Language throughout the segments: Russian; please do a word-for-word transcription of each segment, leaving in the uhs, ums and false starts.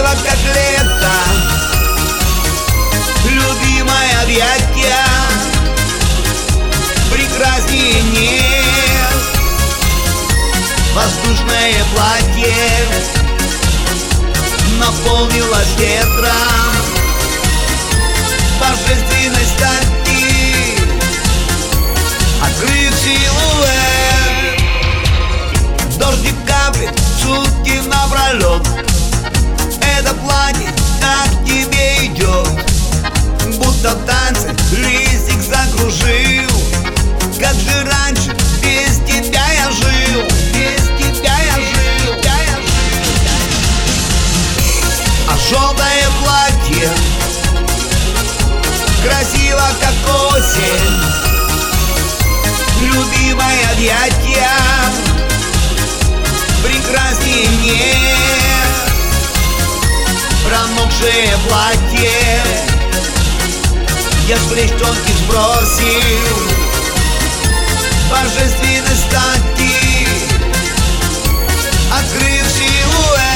красиво, как лето, любимое объятия, прекраснее нет. Воздушное платье наполнилось ветром божественной стати, открыв силуэт. Дождик капает сутки напролет. Это платье так тебе идет, будто в танце листик закружил. Как же раньше без тебя я жил, без тебя я жил, я, я жил. А желтое платье красиво, как осень, любимое объятия, прекраснее нет. Промокшее платье я с плеч тонких сбросил божественной стати, открыв силуэт.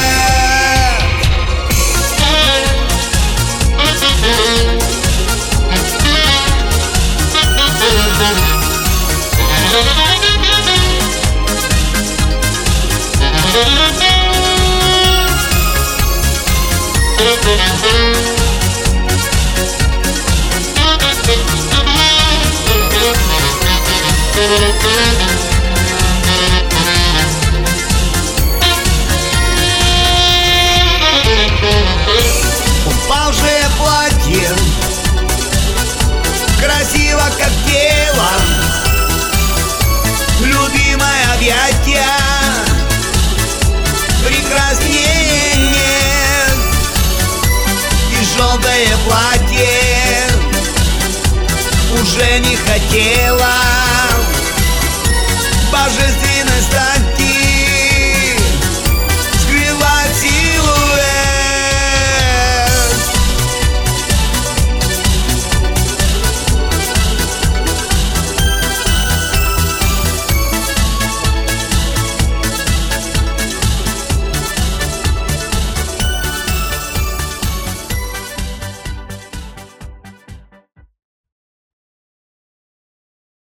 Упавшее платье красиво, как тело, любимое объятия, прекраснее нет. И желтое платье уже не хотела